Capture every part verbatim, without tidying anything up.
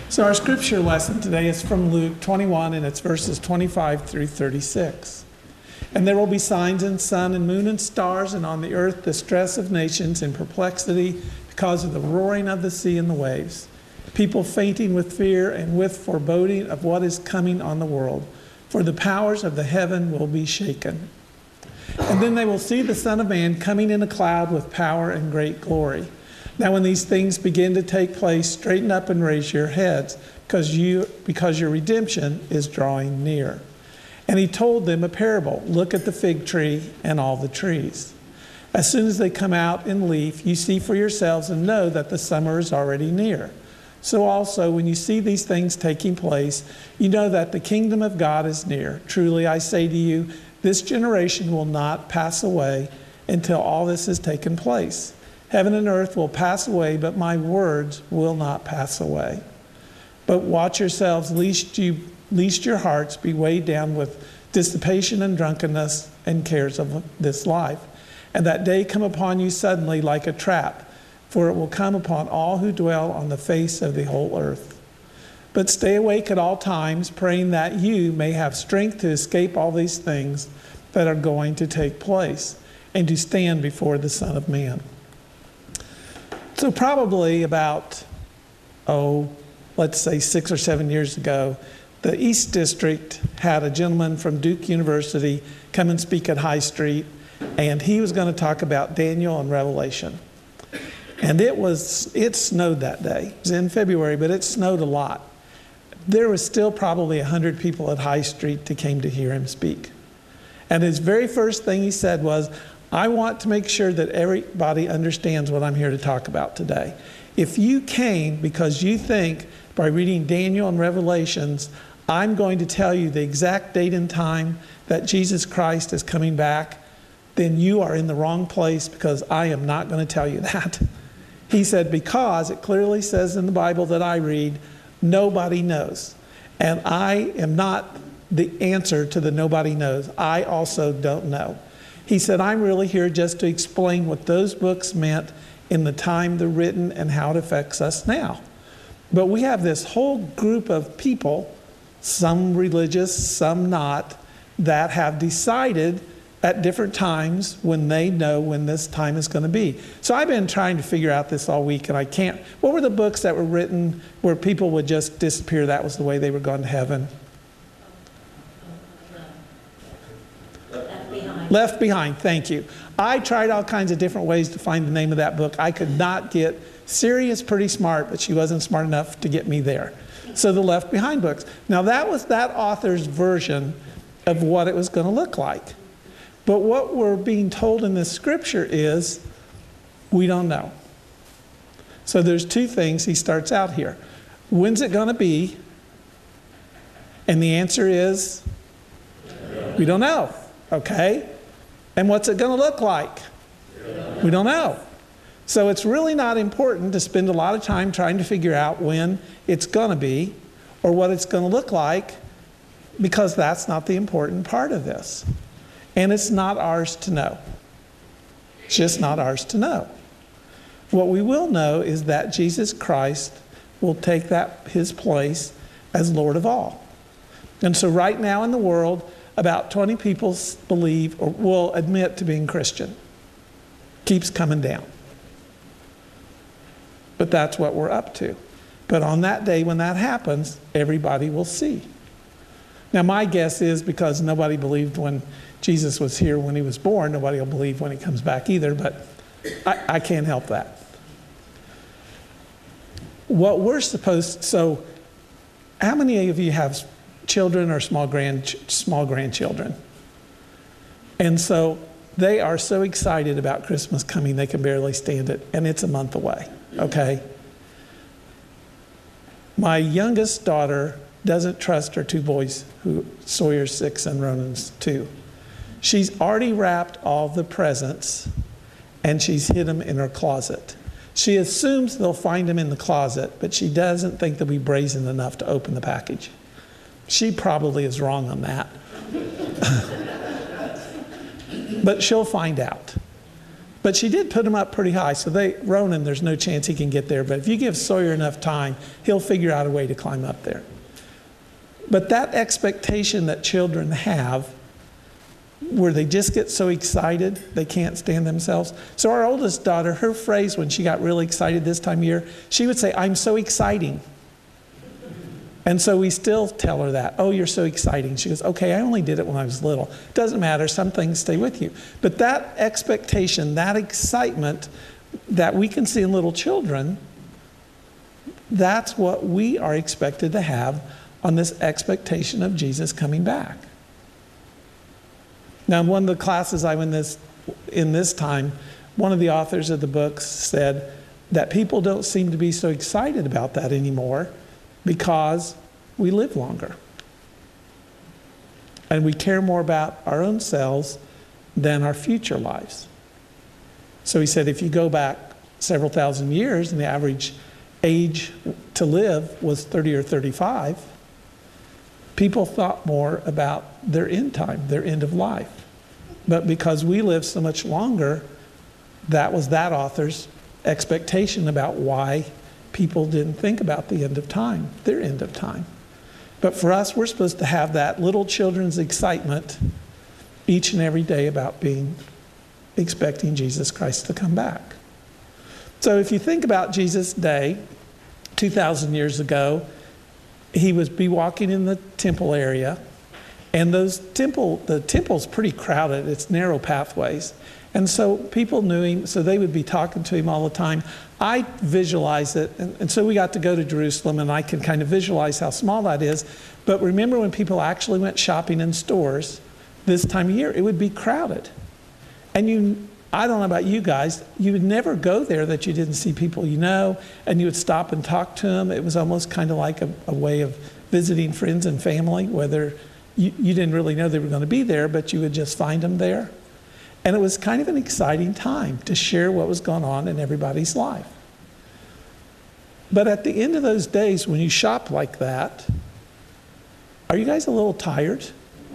So our scripture lesson today is from Luke twenty-one, and it's verses twenty-five through thirty-six. And there will be signs in sun and moon and stars, and on the earth distress of nations and perplexity because of the roaring of the sea and the waves. People fainting with fear and with foreboding of what is coming on the world. For the powers of the heaven will be shaken. And then they will see the Son of Man coming in a cloud with power and great glory. Now when these things begin to take place, straighten up and raise your heads, because you because your redemption is drawing near. And he told them a parable. Look at the fig tree and all the trees. As soon as they come out in leaf, you see for yourselves and know that the summer is already near. So also, when you see these things taking place, you know that the kingdom of God is near. Truly, I say to you, this generation will not pass away until all this has taken place. Heaven and earth will pass away, but my words will not pass away. But watch yourselves, lest you, lest your hearts be weighed down with dissipation and drunkenness and cares of this life. And that day come upon you suddenly like a trap, for it will come upon all who dwell on the face of the whole earth. But stay awake at all times, praying that you may have strength to escape all these things that are going to take place, and to stand before the Son of Man. So probably about, oh, let's say six or seven years ago, the East District had a gentleman from Duke University come and speak at High Street, and he was going to talk about Daniel and Revelation. And it was, it snowed that day. It was in February, but it snowed a lot. There was still probably one hundred people at High Street that came to hear him speak. And his very first thing he said was, I want to make sure that everybody understands what I'm here to talk about today. If you came because you think by reading Daniel and Revelations, I'm going to tell you the exact date and time that Jesus Christ is coming back, then you are in the wrong place, because I am not going to tell you that. He said, because it clearly says in the Bible that I read, nobody knows. And I am not the answer to the nobody knows. I also don't know. He said, I'm really here just to explain what those books meant in the time they're written and how it affects us now. But we have this whole group of people, some religious, some not, that have decided at different times when they know when this time is going to be. So I've been trying to figure out this all week, and I can't. What were the books that were written where people would just disappear? That was the way they were going to heaven. Left Behind. Left Behind, thank you. I tried all kinds of different ways to find the name of that book. I could not get, Siri is pretty smart, but she wasn't smart enough to get me there. So the Left Behind books. Now that was that author's version of what it was going to look like. But what we're being told in this scripture is, we don't know. So there's two things he starts out here. When's it going to be? And the answer is, we don't know. Okay? And what's it going to look like? We don't know. So it's really not important to spend a lot of time trying to figure out when it's going to be or what it's going to look like, because that's not the important part of this. And it's not ours to know. It's just not ours to know. What we will know is that Jesus Christ will take that his place as Lord of all. And so right now in the world, about twenty people believe or will admit to being Christian. Keeps coming down. But that's what we're up to. But on that day when that happens, everybody will see. Now my guess is, because nobody believed when Jesus was here when he was born, nobody will believe when he comes back either, but I, I can't help that. What we're supposed, so how many of you have children or small grand small grandchildren? And so they are so excited about Christmas coming, they can barely stand it, and it's a month away, okay? My youngest daughter doesn't trust her two boys, who Sawyer's six and Ronan's two. She's already wrapped all the presents, and she's hid them in her closet. She assumes they'll find them in the closet, but she doesn't think they'll be brazen enough to open the package. She probably is wrong on that. But she'll find out. But she did put him up pretty high. So they, Ronan, there's no chance he can get there. But if you give Sawyer enough time, he'll figure out a way to climb up there. But that expectation that children have, where they just get so excited they can't stand themselves. So our oldest daughter, her phrase when she got really excited this time of year, she would say, "I'm so exciting." And so we still tell her that. "Oh, you're so exciting." She goes, "Okay, I only did it when I was little." Doesn't matter, some things stay with you. But that expectation, that excitement that we can see in little children, that's what we are expected to have on this expectation of Jesus coming back. Now, in one of the classes I went this, in this time, one of the authors of the books said that people don't seem to be so excited about that anymore because we live longer. And we care more about our own selves than our future lives. So he said if you go back several thousand years and the average age to live was thirty or thirty-five, people thought more about their end time, their end of life. But because we live so much longer, that was that author's expectation about why people didn't think about the end of time, their end of time. But for us, we're supposed to have that little children's excitement each and every day about being, expecting Jesus Christ to come back. So if you think about Jesus' day, two thousand years ago, he would be walking in the temple area, and those temple, the temple's pretty crowded. It's narrow pathways. And so people knew him, so they would be talking to him all the time. I visualize it, and, and so we got to go to Jerusalem, and I can kind of visualize how small that is. But remember when people actually went shopping in stores this time of year, it would be crowded. And you, I don't know about you guys, you would never go there that you didn't see people you know, and you would stop and talk to them. It was almost kind of like a, a way of visiting friends and family, whether you, you didn't really know they were going to be there, but you would just find them there. And it was kind of an exciting time to share what was going on in everybody's life. But at the end of those days, when you shop like that, are you guys a little tired?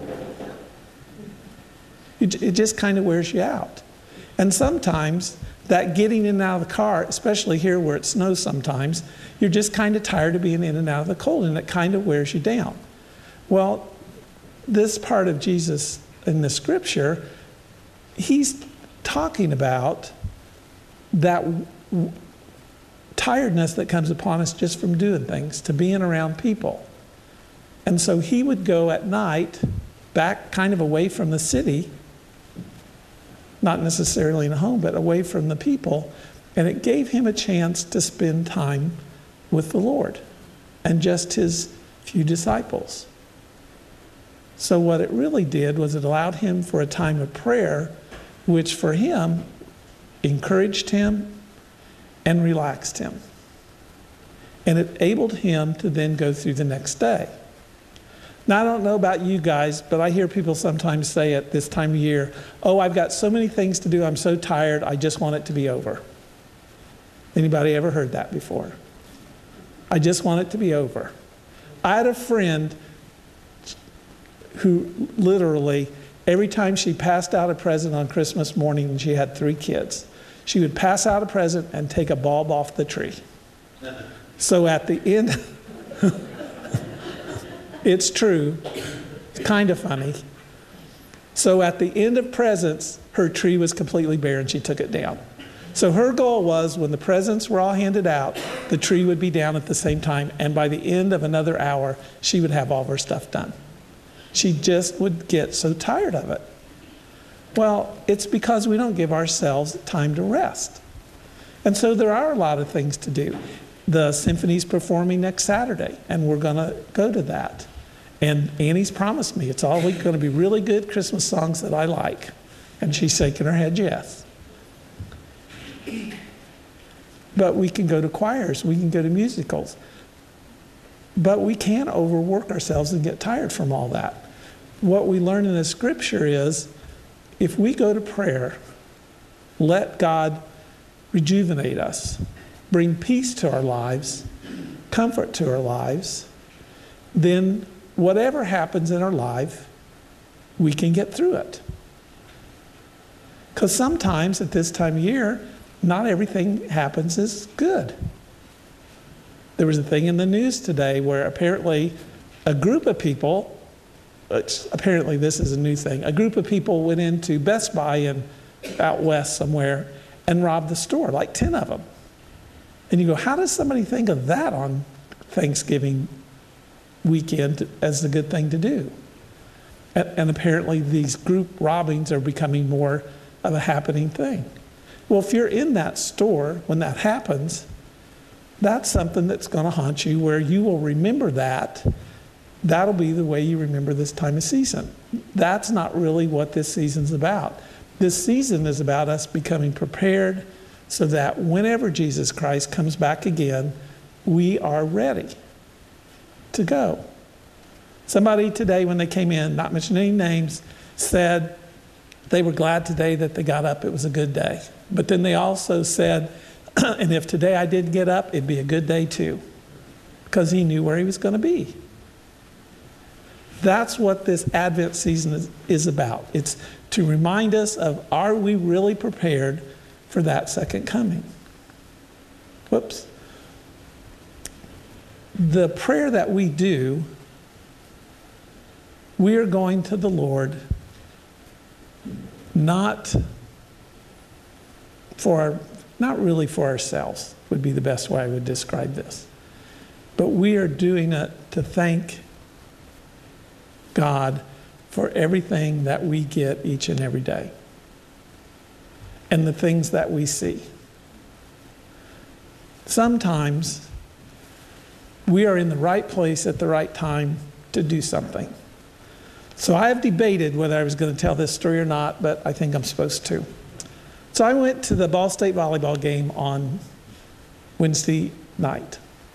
It, it just kind of wears you out. And sometimes that getting in and out of the car, especially here where it snows sometimes, you're just kind of tired of being in and out of the cold, and it kind of wears you down. Well, this part of Jesus in the scripture, he's talking about that w- tiredness that comes upon us just from doing things, to being around people. And so he would go at night back kind of away from the city, not necessarily in a home, but away from the people. And it gave him a chance to spend time with the Lord and just his few disciples. So what it really did was it allowed him for a time of prayer, which for him encouraged him and relaxed him. And it enabled him to then go through the next day. Now, I don't know about you guys, but I hear people sometimes say at this time of year, "Oh, I've got so many things to do, I'm so tired, I just want it to be over." Anybody ever heard that before? I just want it to be over. I had a friend who literally, every time she passed out a present on Christmas morning, and she had three kids, she would pass out a present and take a bulb off the tree. So at the end, it's true, it's kind of funny. So at the end of presents, her tree was completely bare and she took it down. So her goal was when the presents were all handed out, the tree would be down at the same time, and by the end of another hour, she would have all of her stuff done. She just would get so tired of it. Well, it's because we don't give ourselves time to rest. And so there are a lot of things to do. The symphony's performing next Saturday, and we're going to go to that. And Annie's promised me it's all going to be really good Christmas songs that I like. And she's shaking her head yes. But we can go to choirs, we can go to musicals. But we can't overwork ourselves and get tired from all that. What we learn in the scripture is, if we go to prayer, let God rejuvenate us, bring peace to our lives, comfort to our lives, then whatever happens in our life, we can get through it. Because sometimes at this time of year, not everything happens as good. There was a thing in the news today where apparently a group of people, which apparently this is a new thing, a group of people went into Best Buy in out west somewhere and robbed the store, like ten of them. And you go, how does somebody think of that on Thanksgiving weekend as a good thing to do? And, and apparently these group robbings are becoming more of a happening thing. Well, if you're in that store when that happens, that's something that's going to haunt you, where you will remember that. That'll be the way you remember this time of season. That's not really what this season's about. This season is about us becoming prepared so that whenever Jesus Christ comes back again, we are ready to go. Somebody today, when they came in, not mentioning any names, said they were glad today that they got up. It was a good day. But then they also said, and if today I didn't get up, it'd be a good day too, because he knew where he was going to be. That's what this Advent season is, is about. It's to remind us of, are we really prepared for that second coming? Whoops. The prayer that we do, we are going to the Lord not for our, not really for ourselves, would be the best way I would describe this. But we are doing it to thank God for everything that we get each and every day and the things that we see. Sometimes we are in the right place at the right time to do something. So I have debated whether I was going to tell this story or not, but I think I'm supposed to. So I went to the Ball State volleyball game on Wednesday night.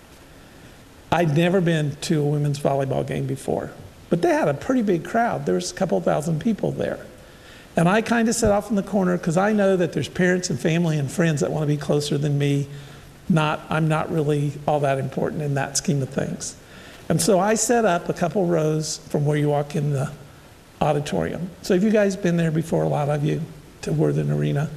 I'd never been to a women's volleyball game before, but they had a pretty big crowd. There was a couple thousand people there. And I kind of sat off in the corner because I know that there's parents and family and friends that want to be closer than me. Not, I'm not really all that important in that scheme of things. And so I set up a couple rows from where you walk in the auditorium. So have you guys been there before, a lot of you, to Worthing Arena?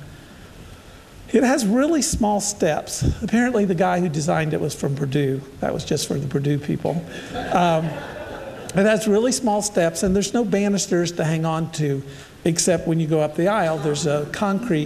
It has really small steps. Apparently the guy who designed it was from Purdue. That was just for the Purdue people. Um, it has really small steps, and there's no banisters to hang on to, except when you go up the aisle, there's a concrete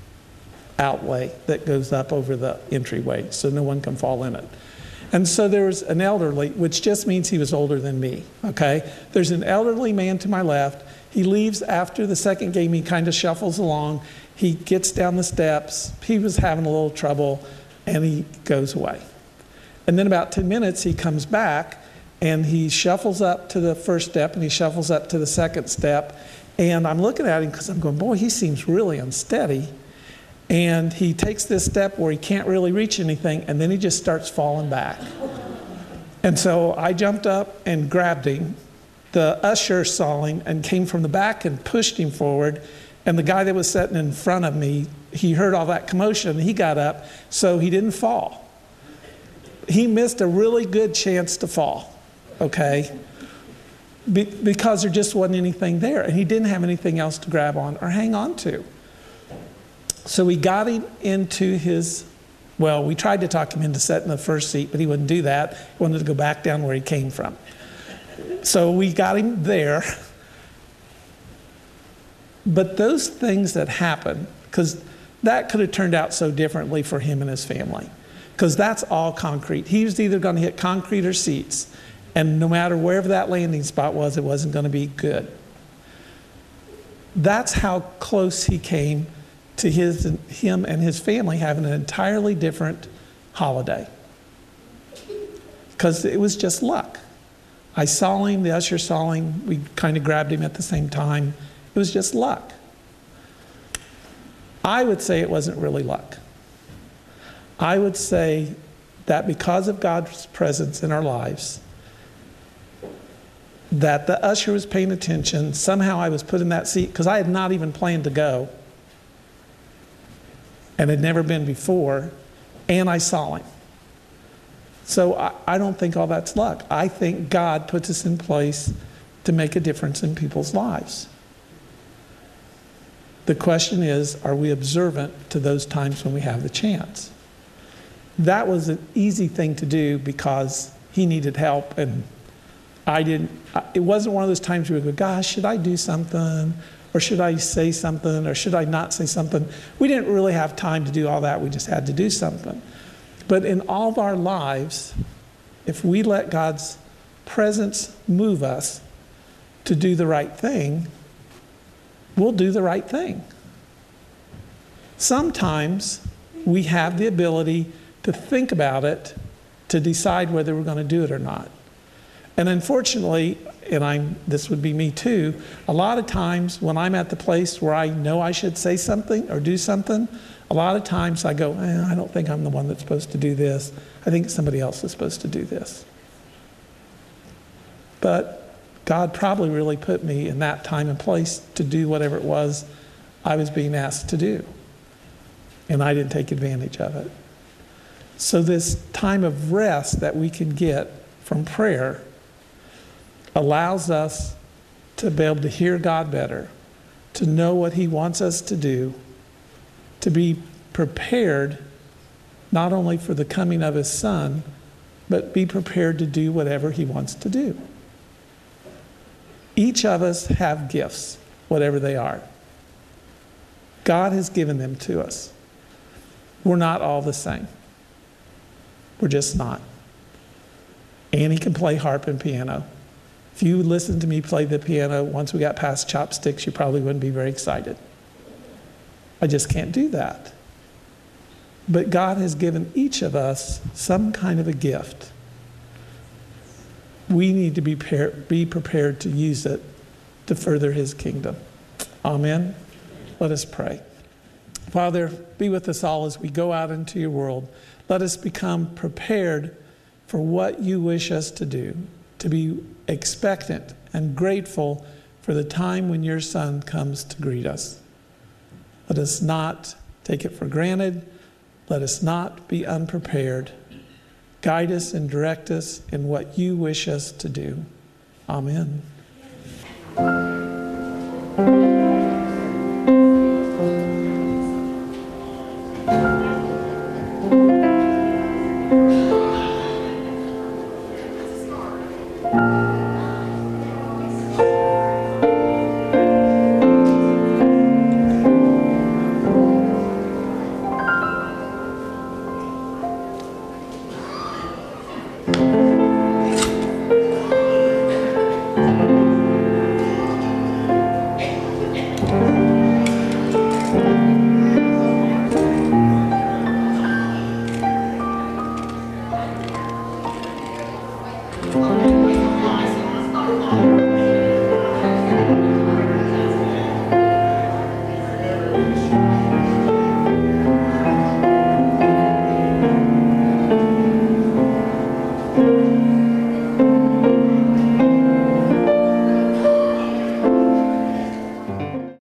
outlay that goes up over the entryway, so no one can fall in it. And so there was an elderly, which just means he was older than me, okay? There's an elderly man to my left. He leaves after the second game. He kind of shuffles along. He gets down the steps. He was having a little trouble, and he goes away. And then about ten minutes, he comes back, and he shuffles up to the first step, and he shuffles up to the second step. And I'm looking at him because I'm going, boy, he seems really unsteady. And he takes this step where he can't really reach anything, and then he just starts falling back. And so I jumped up and grabbed him. The usher saw him and came from the back and pushed him forward. And the guy that was sitting in front of me, he heard all that commotion, and he got up, so he didn't fall. He missed a really good chance to fall, okay? Be- because there just wasn't anything there, and he didn't have anything else to grab on or hang on to. So we got him into his, well, we tried to talk him into sitting in the first seat, but he wouldn't do that. He wanted to go back down where he came from. So we got him there. But those things that happen, because that could have turned out so differently for him and his family, because that's all concrete. He was either going to hit concrete or seats, and no matter wherever that landing spot was, it wasn't going to be good. That's how close he came to his, him and his family having an entirely different holiday, because it was just luck. I saw him, the usher saw him, we kind of grabbed him at the same time. It was just luck. I would say it wasn't really luck. I would say that because of God's presence in our lives, that the usher was paying attention. Somehow I was put in that seat because I had not even planned to go and had never been before, and I saw him. So I, I don't think all that's luck. I think God puts us in place to make a difference in people's lives. The question is, are we observant to those times when we have the chance? That was an easy thing to do because he needed help, and I didn't. It wasn't one of those times where we go, gosh, should I do something? Or should I say something? Or should I not say something? We didn't really have time to do all that. We just had to do something. But in all of our lives, if we let God's presence move us to do the right thing, we'll do the right thing. Sometimes we have the ability to think about it, to decide whether we're going to do it or not. And unfortunately, and I'm, this would be me too, a lot of times when I'm at the place where I know I should say something or do something, a lot of times I go, eh, I don't think I'm the one that's supposed to do this. I think somebody else is supposed to do this. But God probably really put me in that time and place to do whatever it was I was being asked to do. And I didn't take advantage of it. So this time of rest that we can get from prayer allows us to be able to hear God better, to know what he wants us to do, to be prepared not only for the coming of his Son, but be prepared to do whatever he wants to do. Each of us have gifts, whatever they are. God has given them to us. We're not all the same. We're just not. Annie can play harp and piano. If you listened to me play the piano once we got past chopsticks, you probably wouldn't be very excited. I just can't do that. But God has given each of us some kind of a gift. We need to be, par- be prepared to use it to further his kingdom. Amen. Let us pray. Father, be with us all as we go out into your world. Let us become prepared for what you wish us to do, to be expectant and grateful for the time when your Son comes to greet us. Let us not take it for granted. Let us not be unprepared. Guide us and direct us in what you wish us to do. Amen. Thank you.